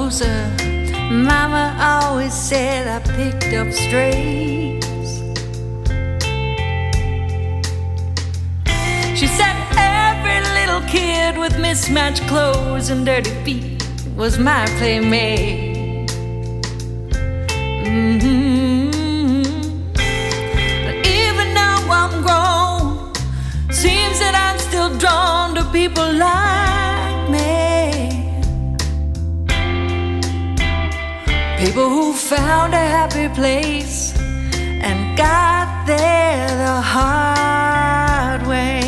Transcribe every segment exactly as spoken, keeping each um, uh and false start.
closer. Mama always said I picked up strays. She said every little kid with mismatched clothes and dirty feet was my playmate. Mm-hmm. But even now I'm grown, seems that I'm still drawn to people like me. People who found a happy place and got there the hard way.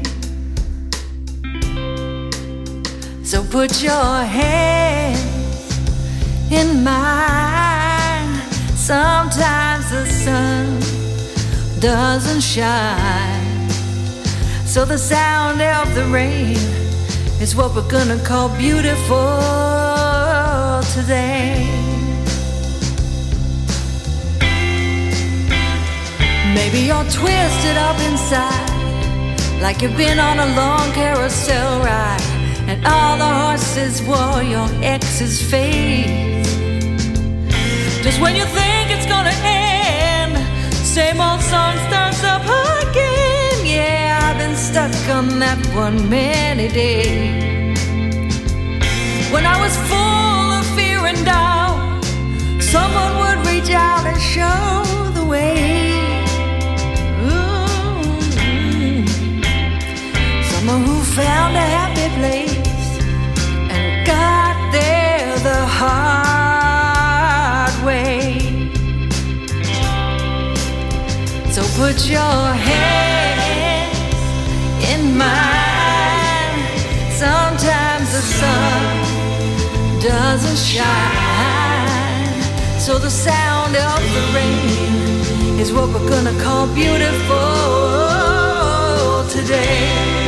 So put your hand in mine. Sometimes the sun doesn't shine, so the sound of the rain is what we're gonna call beautiful today. Maybe you're twisted up inside, like you've been on a long carousel ride, and all the horses wore your ex's face. Just when you think it's gonna end, same old song starts up again. Yeah, I've been stuck on that one many days. When I was full of fear and doubt, someone would reach out and show the way. Who found a happy place and got there the hard way. So put your hand in mine. Sometimes the sun doesn't shine, so the sound of the rain is what we're gonna call beautiful today.